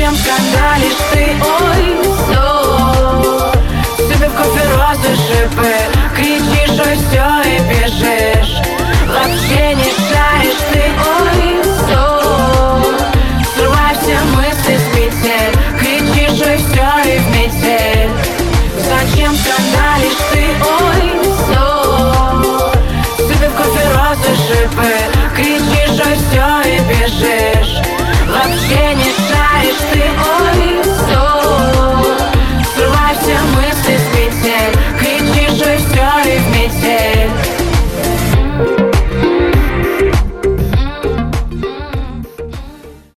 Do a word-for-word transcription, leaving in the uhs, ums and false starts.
чем скандалишь ты. Ой, все, себе в кофе розы шипы, кричишь, ой, все.